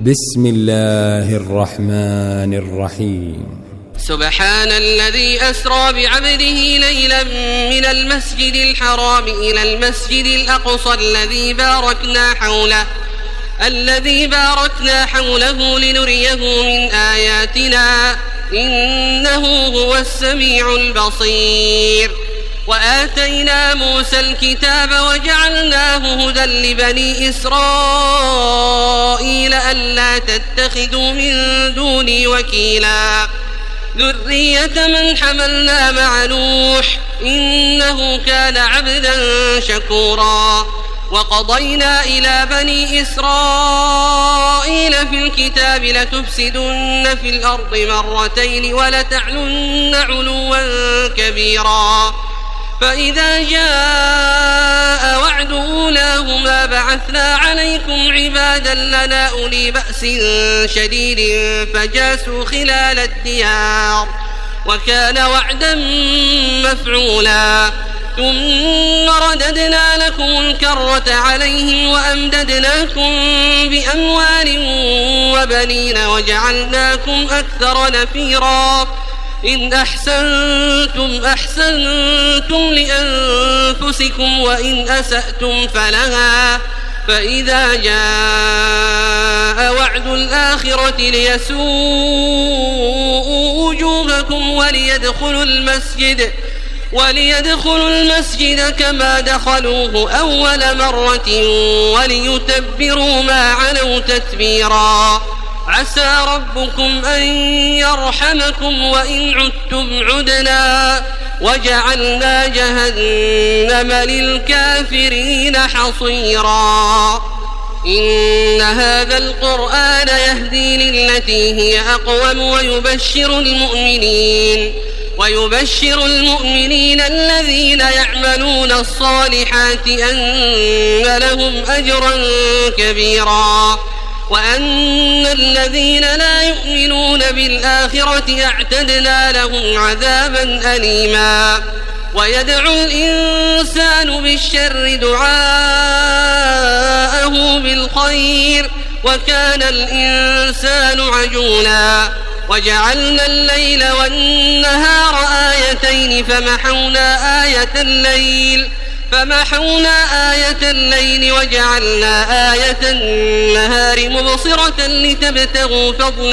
بسم الله الرحمن الرحيم. سبحان الذي أسرى بعبده ليلا من المسجد الحرام إلى المسجد الأقصى الذي باركنا حوله لنريه من آياتنا إنه هو السميع البصير. وآتينا موسى الكتاب وجعلناه هدى لبني إسرائيل ألا تتخذوا من دوني وكيلا ذرية من حملنا مع نوح إنه كان عبدا شكورا. وقضينا إلى بني إسرائيل في الكتاب لتفسدن في الأرض مرتين ولتعلن علوا كبيرا. فإذا جاء وعد أولاهما بعثنا عليكم عبادا لنا أولي بأس شديد فجاسوا خلال الديار وكان وعدا مفعولا. ثم رددنا لكم الكرة عليهم وأمددناكم بأموال وبنين وجعلناكم أكثر نفيرا. إن أحسنتم لأنفسكم وإن أسأتم فلها. فإذا جاء وعد الآخرة ليسوءوا وجوهكم وليدخلوا المسجد كما دخلوه أول مرة وليتبروا ما علوا تتبيرا. عسى ربكم أن يرحمكم وإن عدتم عدنا وجعلنا جهنم للكافرين حصيرا. إن هذا القرآن يهدي للتي هي أقوم ويبشر المؤمنين الذين يعملون الصالحات أن لهم أجرا كبيرا وأن الذين لا يؤمنون بالآخرة اعتدنا لهم عذابا أليما. ويدعو الإنسان بالشر دعاءه بالخير وكان الإنسان عجولا. وجعلنا الليل والنهار آيتين فمحونا آية الليل وجعلنا آية النهار مبصرة لتبتغوا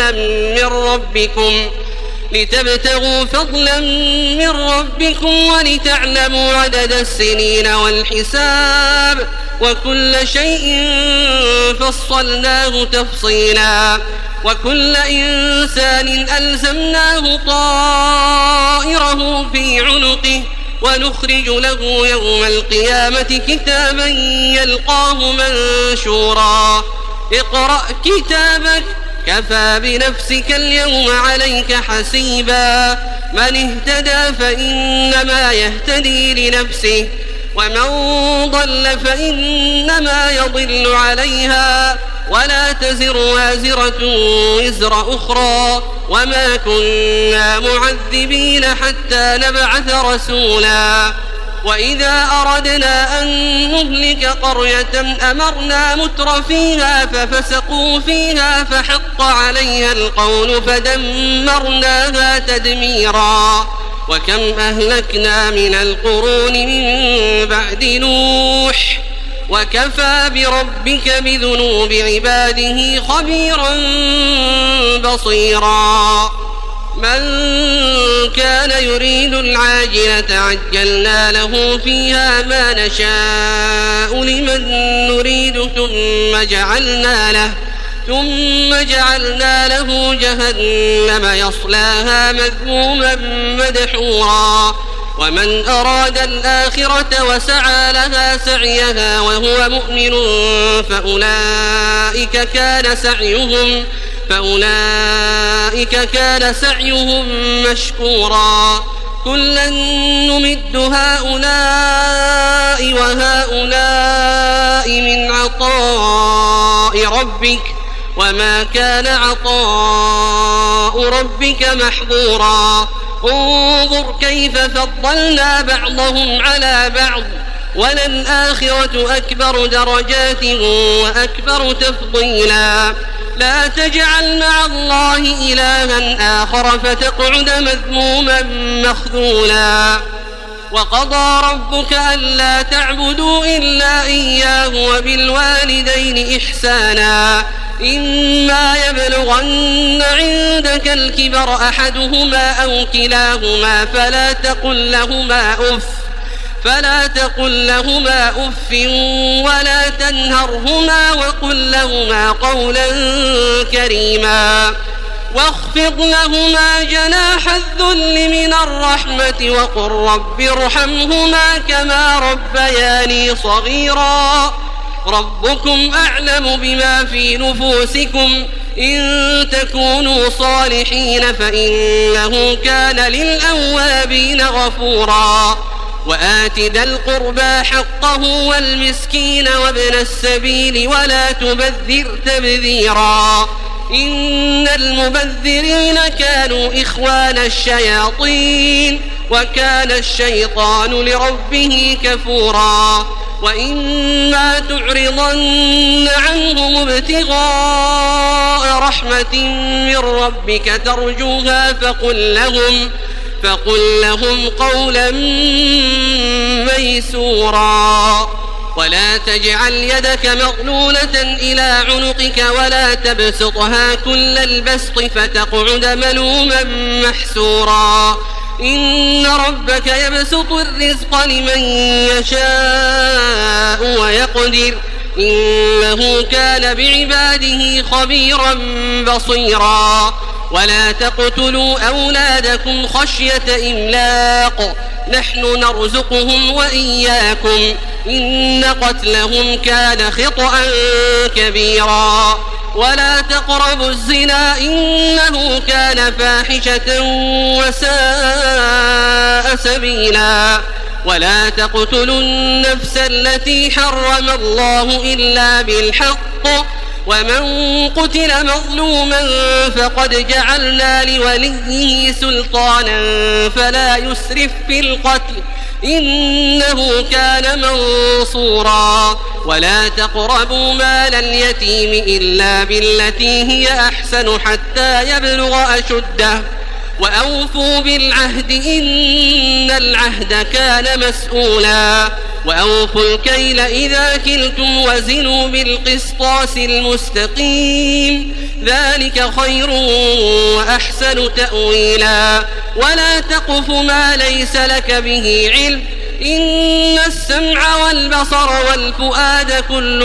فضلا من ربكم ولتعلموا عدد السنين والحساب وكل شيء فصلناه تفصيلا. وكل إنسان ألزمناه طائره في عنقه ونخرج له يوم القيامة كتابا يلقاه منشورا. اقرأ كتابك كفى بنفسك اليوم عليك حسيبا. من اهتدى فإنما يهتدي لنفسه ومن ضل فإنما يضل عليها ولا تزر وازرة وزر أخرى وما كنا معذبين حتى نبعث رسولا. وإذا أردنا أن نهلك قرية أمرنا متر فيها ففسقوا فيها فحق عليها القول فدمرناها تدميرا. وكم أهلكنا من القرون من بعد نوح وكفى بربك بذنوب عباده خبيرا بصيرا. من كان يريد العاجلة عجلنا له فيها ما نشاء لمن نريد ثم جعلنا له جهنم يصلاها مذموما مدحورا. ومن أراد الآخرة وسعى لها سعيها وهو مؤمن فأولئك كان سعيهم مشكورا. كلا نمد هؤلاء وهؤلاء من عطاء ربك وما كان عطاء ربك محظورا. انظر كيف فضلنا بعضهم على بعض وللآخرة أكبر درجات وأكبر تفضيلا. لا تجعل مع الله إلها آخر فتقعد مذموما مخذولا وقضى ربك ألا تعبدوا إلا إياه وبالوالدين إحسانا إما يبلغن عندك الكبر أحدهما أو كلاهما فلا تقل لهما أف ولا تنهرهما وقل لهما قولا كريما واخفض لهما جناح الذل من الرحمة وقل رب ارحمهما كما ربياني صغيرا ربكم أعلم بما في نفوسكم إن تكونوا صالحين فإنه كان للأوابين غفورا وآت ذا القربى حقه والمسكين وابن السبيل ولا تبذر تبذيرا إن المبذرين كانوا إخوان الشياطين وكان الشيطان لربه كفورا وإما تعرضن عنهم ابتغاء رحمة من ربك ترجوها فقل لهم قولا ميسورا ولا تجعل يدك مغلولة إلى عنقك ولا تبسطها كل البسط فتقعد ملوما محسورا إن ربك يبسط الرزق لمن يشاء ويقدر إنه كان بعباده خبيرا بصيرا ولا تقتلوا أولادكم خشية إملاق نحن نرزقهم وإياكم إن قتلهم كان خطأ كبيرا ولا تقربوا الزنا إنه كان فاحشة وساء سبيلا ولا تقتلوا النفس التي حرم الله إلا بالحق ومن قتل مظلوما فقد جعلنا لوليه سلطانا فلا يسرف في القتل إنه كان منصورا ولا تقربوا مال اليتيم إلا بالتي هي أحسن حتى يبلغ أشده وأوفوا بالعهد إن العهد كان مسؤولا وأوفوا الكيل إذا كلتم وزنوا بالقسطاس المستقيم ذلك خير وأحسن تأويلا ولا تقف ما ليس لك به علم إن السمع والبصر والفؤاد كل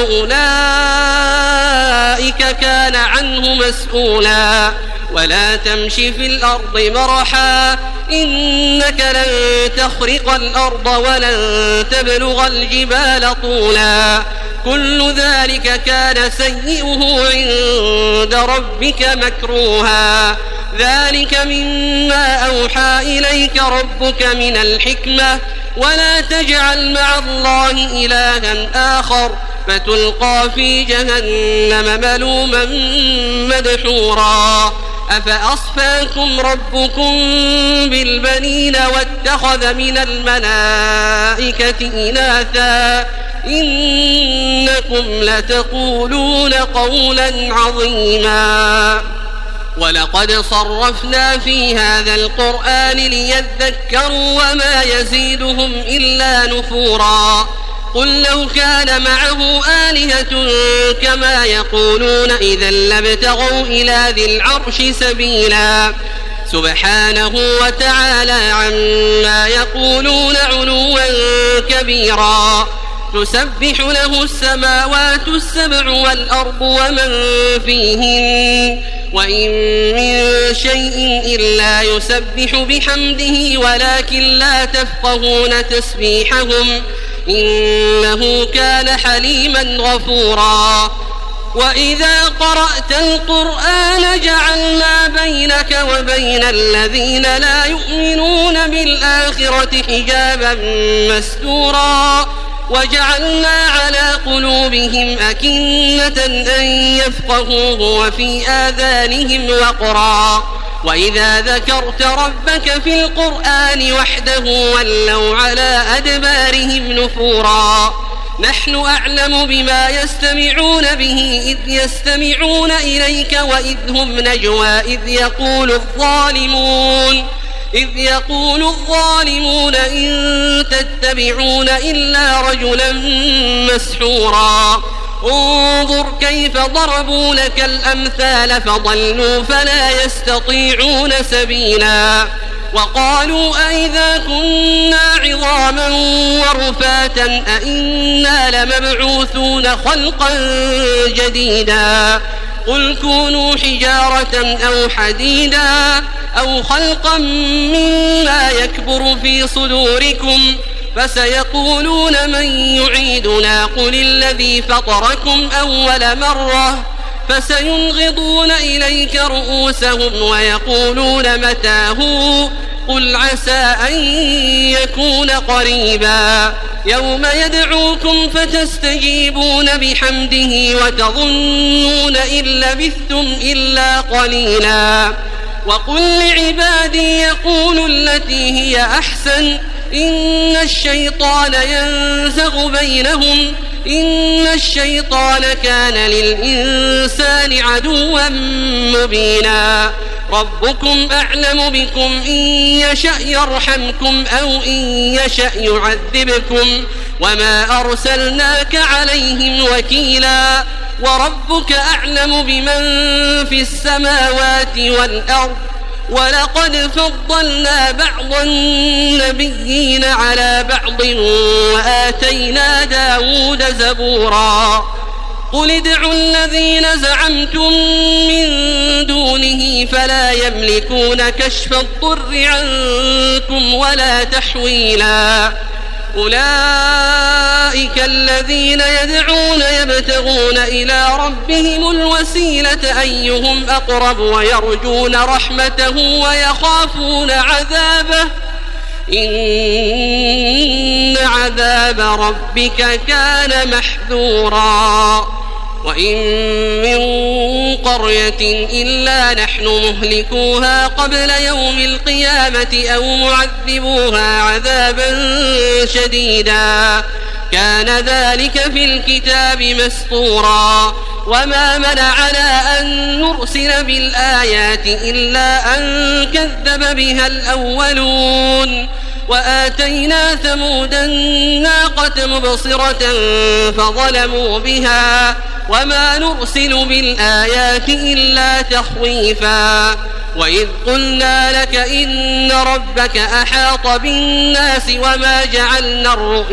أولئك كان عنه مسؤولا ولا تمش في الأرض مرحا إنك لن تخرق الأرض ولن تبلغ الجبال طولا كل ذلك كان سيئه عند ربك مكروها ذلك مما أوحى إليك ربك من الحكمة ولا تجعل مع الله إلها آخر فتلقى في جهنم ملوما مدحورا أفأصفاكم ربكم بالبنين واتخذ من الملائكة إناثا إنكم لتقولون قولا عظيما ولقد صرفنا في هذا القرآن ليذكروا وما يزيدهم إلا نفورا قل لو كان معه آلهة كما يقولون إذا لابتغوا إلى ذي العرش سبيلا سبحانه وتعالى عما يقولون علوا كبيرا تسبح له السماوات السبع والأرض ومن فيهن وإن من شيء إلا يسبح بحمده ولكن لا تفقهون تسبيحهم إنه كان حليما غفورا وإذا قرأت القرآن جعلنا بينك وبين الذين لا يؤمنون بالآخرة حجابا مستورا وجعلنا على قلوبهم أكنة أن يفقهوه وفي آذانهم وقرا وإذا ذكرت ربك في القرآن وحده ولوا على أدبارهم نفورا نحن أعلم بما يستمعون به إذ يستمعون إليك وإذ هم نجوى إذ يقول الظالمون إن تتبعون إلا رجلا مسحورا انظر كيف ضربوا لك الأمثال فضلوا فلا يستطيعون سبيلا وقالوا أئذا كنا عظاما ورفاتا أئنا لمبعوثون خلقا جديدا قل كونوا حجارة أو حديدا أو خلقا مما يكبر في صدوركم فسيقولون من يعيدنا قل الذي فطركم أول مرة فسينغضون إليك رؤوسهم ويقولون متى هو قل عسى أن يكون قريبا يوم يدعوكم فتستجيبون بحمده وتظنون إن لبثتم إلا قليلا وقل لعبادي يقولوا التي هي أحسن إن الشيطان ينزغ بينهم إن الشيطان كان للإنسان عدوا مبينا ربكم أعلم بكم إن يشأ يرحمكم أو إن يشأ يعذبكم وما أرسلناك عليهم وكيلا وربك أعلم بمن في السماوات والأرض ولقد فضلنا بعض النبيين على بعض وآتينا داود زبورا قل ادعوا الذين زعمتم من دونه فلا يملكون كشف الضر عنكم ولا تحويلا أولئك الذين يدعون يبتغون إلى ربهم الوسيلة أيهم أقرب ويرجون رحمته ويخافون عذابه إن عذاب ربك كان محذورا وإن من قرية إلا نحن مهلكوها قبل يوم القيامة أو معذبوها عذابا شديدا كان ذلك في الكتاب مسطورا وما منعنا أن نرسل بالآيات إلا أن كذب بها الأولون وآتينا ثمود الناقة مبصرة فظلموا بها وما نرسل بالآيات إلا تخويفا وإذ قلنا لك إن ربك أحاط بالناس وما جعلنا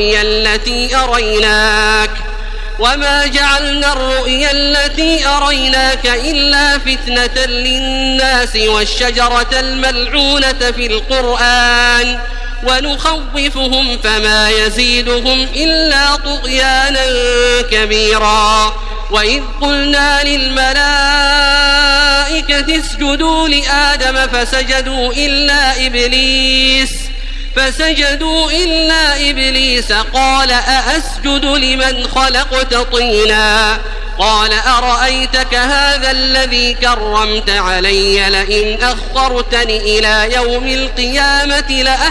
الرؤيا التي أريناك إلا فتنة للناس والشجرة الملعونة في القرآن ونخوفهم فما يزيدهم إلا طغيانا كبيرا وإذ قلنا للملائكة اسجدوا لآدم فسجدوا إلا إبليس قال أأسجد لمن خلقت طينا قال أرأيتك هذا الذي كرمت علي لئن أخرتني إلى يوم القيامة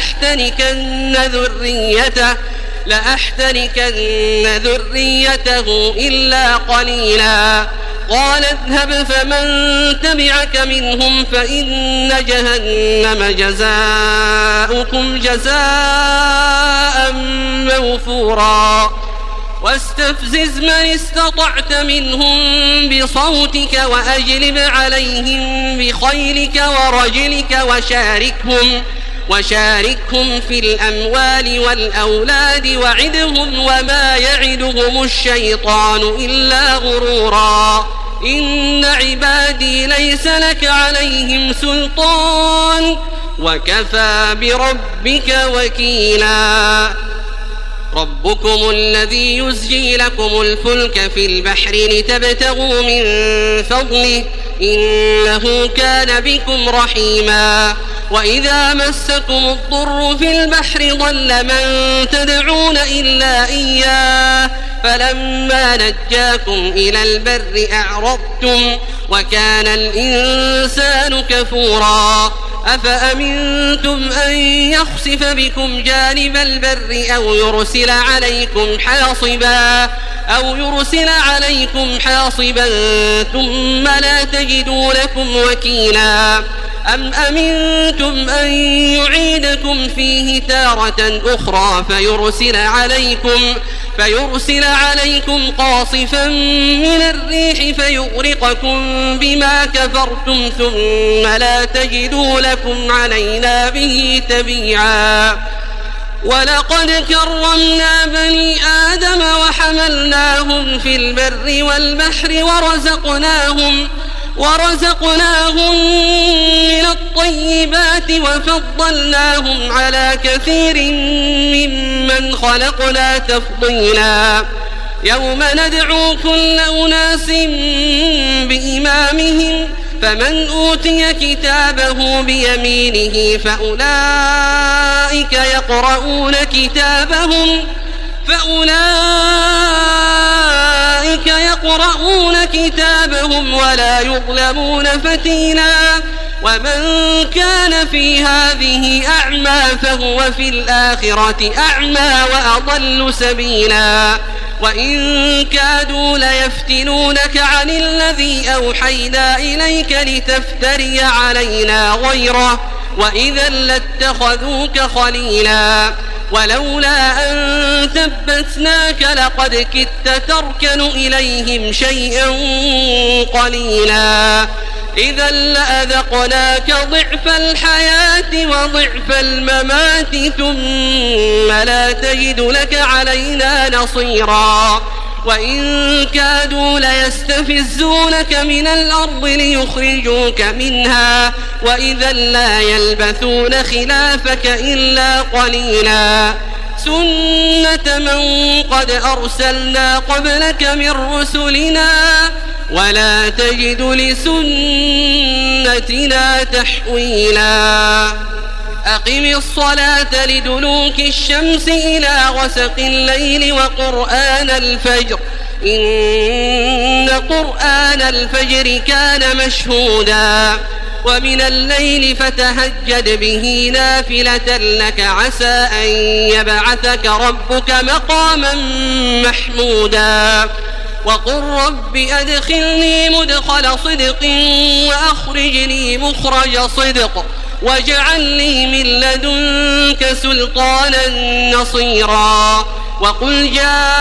لأحتنكن ذريته إلا قليلا قال اذهب فمن تبعك منهم فإن جهنم جزاؤكم جزاء موفورا واستفزز من استطعت منهم بصوتك وأجلب عليهم بخيلك ورجلك وشاركهم في الأموال والأولاد وعدهم وما يعدهم الشيطان إلا غرورا إن عبادي ليس لك عليهم سلطان وكفى بربك وكيلا ربكم الذي يزجي لكم الفلك في البحر لتبتغوا من فضله إنه كان بكم رحيما وإذا مسكم الضر في البحر ضل من تدعون إلا إياه فلما نجاكم إلى البر أعرضتم وكان الإنسان كفورا أفأمنتم أن يخسف بكم جانب البر أو يرسل عليكم حاصبا ثم لا تجدوا لكم وكيلا أم أمنتم أن يعيدكم فيه تارة أخرى فيرسل عليكم قاصفا من الريح فيغرقكم بما كفرتم ثم لا تجدوا لكم علينا به تبيعا ولقد كرمنا بني آدم وحملناهم في البر والبحر ورزقناهم من الطيبات وفضلناهم على كثير ممن خلقنا تفضيلا يوم ندعو كل أناس بإمامهم فمن أوتي كتابه بيمينه فأولئك يقرؤون كتابهم ولا يظلمون فتيلا ومن كان في هذه أعمى فهو في الآخرة أعمى وأضل سبيلا وإن كادوا ليفتنونك عن الذي أوحينا إليك لتفتري علينا غيره وإذا لاتخذوك خليلا ولولا أن ثبتناك لقد كدت تركن إليهم شيئا قليلا إذا لأذقناك ضعف الحياة وضعف الممات ثم لا تجد لك علينا نصيرا وإن كادوا ليستفزونك من الأرض ليخرجوك منها وإذا لا يلبثون خلافك إلا قليلا سنة من قد أرسلنا قبلك من رسلنا ولا تجد لسنتنا تحويلا أقم الصلاة لدلوك الشمس إلى غسق الليل وقرآن الفجر إن قرآن الفجر كان مشهودا ومن الليل فتهجد به نافلة لك عسى أن يبعثك ربك مقاما محمودا وقل رب أدخلني مدخل صدق وأخرجني مخرج صدق واجعل لي من لدنك سلطانا نصيرا وقل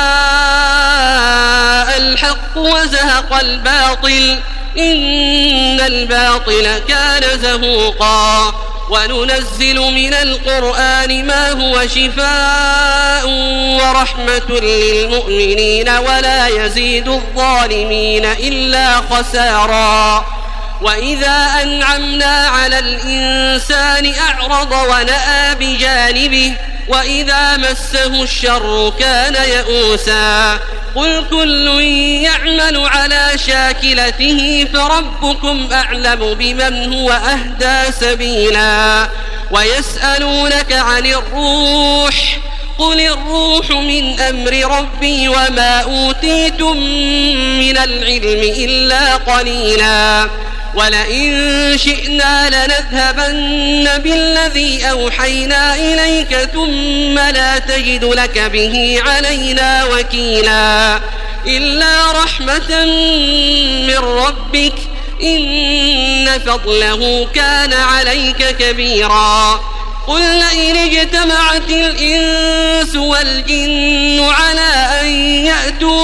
جاء الحق وزهق الباطل إن الباطل كان زهوقا وننزل من القرآن ما هو شفاء ورحمة للمؤمنين ولا يزيد الظالمين إلا خسارا وإذا أنعمنا على الإنسان أعرض ونأى بجانبه وإذا مسه الشر كان يئوسا قل كل يعمل على شاكلته فربكم أعلم بمن هو أهدى سبيلا ويسألونك عن الروح قل الروح من أمر ربي وما أوتيتم من العلم إلا قليلا ولئن شئنا لنذهبن بالذي أوحينا إليك ثم لا تجد لك به علينا وكيلا إلا رحمة من ربك إن فضله كان عليك كبيرا قل لئن اجتمعت الإنس والجن على أن يأتوا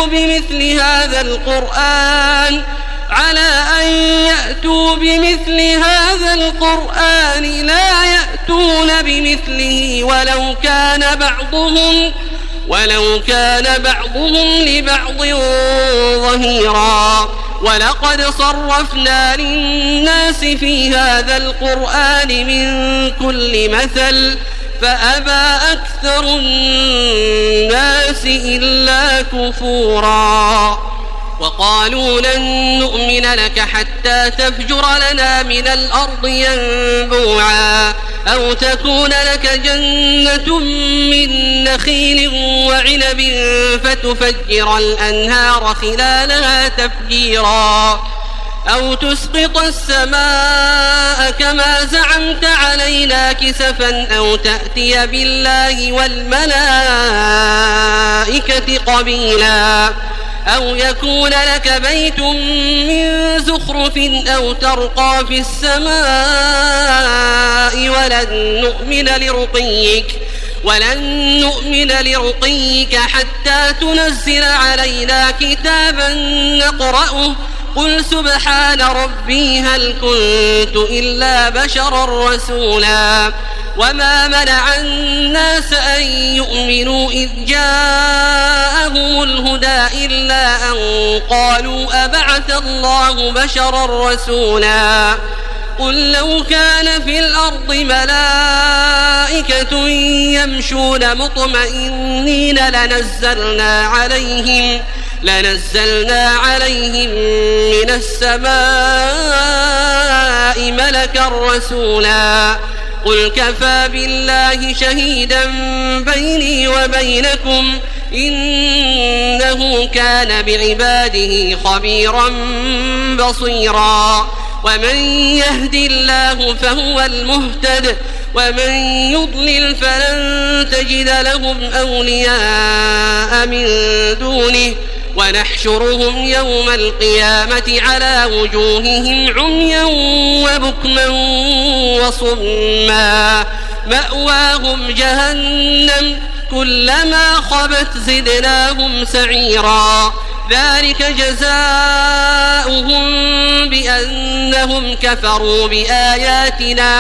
بمثل هذا القرآن لا يأتون بمثله ولو كان بعضهم لبعض ظهيرا ولقد صرفنا للناس في هذا القرآن من كل مثل فأبى أكثر الناس إلا كفورا وقالوا لن نؤمن لك حتى تفجر لنا من الأرض ينبوعا أو تكون لك جنة من نخيل وعنب فتفجر الأنهار خلالها تفجيرا أو تسقط السماء كما زعمت علينا كسفا أو تأتي بالله والملائكة قبيلا أو يكون لك بيت من زخرف أو ترقى في السماء ولن نؤمن لرقيك حتى تنزل علينا كتابا نقرأه قل سبحان ربي هل كنت إلا بشرا رسولا وما منع الناس أن يؤمنوا إذ جاءهم الهدى إلا أن قالوا أبعث الله بشرا رسولا قل لو كان في الأرض ملائكة يمشون مطمئنين لنزلنا عليهم من السماء ملكا رسولا قل كفى بالله شهيدا بيني وبينكم إنه كان بعباده خبيرا بصيرا ومن يهد الله فهو المهتد ومن يضلل فلن تجد لهم أولياء من دونه ونحشرهم يوم القيامة على وجوههم عميا وبكما وصما مأواهم جهنم كلما خبت زدناهم سعيرا ذلك جزاؤهم بأنهم كفروا بآياتنا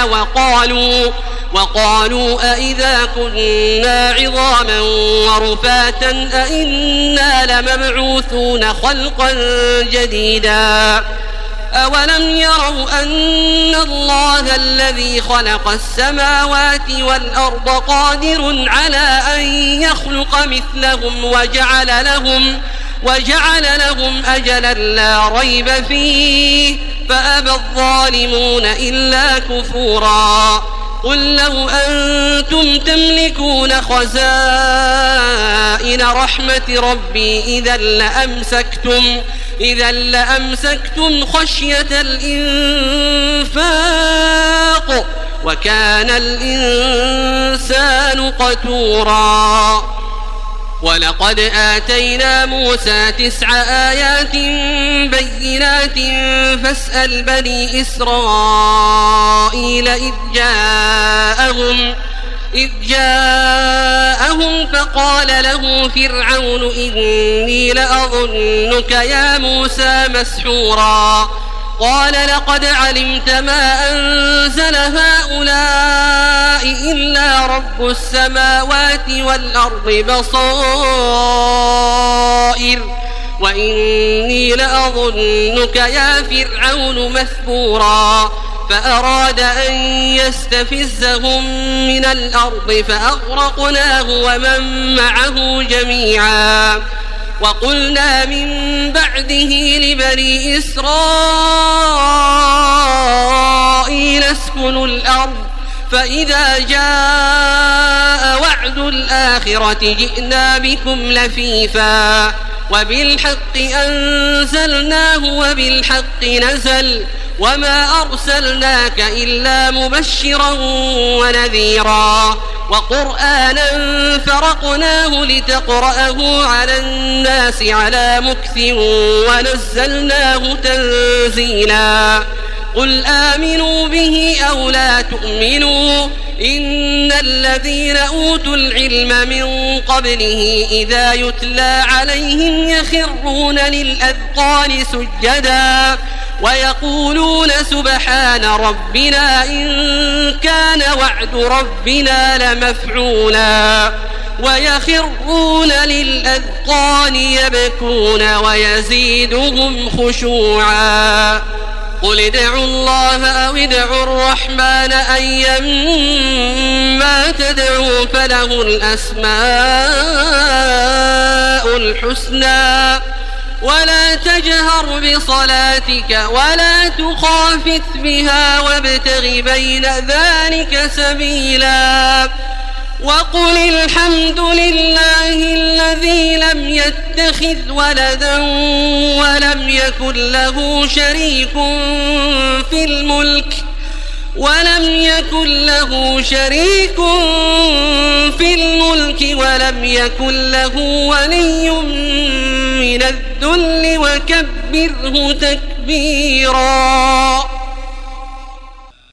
وقالوا أئذا كنا عظاما ورفاتا أئنا لمبعوثون خلقا جديدا أولم يروا أن الله الذي خلق السماوات والأرض قادر على أن يخلق مثلهم وجعل لهم أجلا لا ريب فيه فأبى الظالمون إلا كفورا قل لو أنتم تملكون خزائن رحمة ربي إذا لأمسكتم خشية الإنفاق وكان الإنسان قتورا ولقد آتينا موسى 9 آيات بينات فاسأل بني إسرائيل إذ جاءهم فقال له فرعون إني لأظنك يا موسى مسحورا قال لقد علمت ما أنزل هؤلاء إلا رب السماوات والأرض بصائر وإني لأظنك يا فرعون مثبورا فأراد أن يستفزهم من الأرض فأغرقناه ومن معه جميعا وقلنا من بعده لبني إسرائيل اسكنوا الأرض فإذا جاء وعد الآخرة جئنا بكم لفيفا وبالحق أنزلناه وبالحق نزل وما أرسلناك إلا مبشرا ونذيرا وقرآنا فرقناه لتقرأه على الناس على مكث ونزلناه تنزيلا قل آمنوا به أو لا تؤمنوا إن الذين أوتوا العلم من قبله إذا يتلى عليهم يخرون للأذقان سجدا ويقولون سبحان ربنا إن كان وعد ربنا لمفعولا ويخرون للأذقان يبكون ويزيدهم خشوعا قل ادعوا الله أو ادعوا الرحمن أيما تدعوا فله الأسماء الحسنى ولا تجهر بصلاتك ولا تخافت بها وابتغ بين ذلك سبيلا وقل الحمد لله الذي لم يتخذ ولدا ولم يكن له شريك في الملك ولم يكن له ولي من الذل وكبره تكبيرا.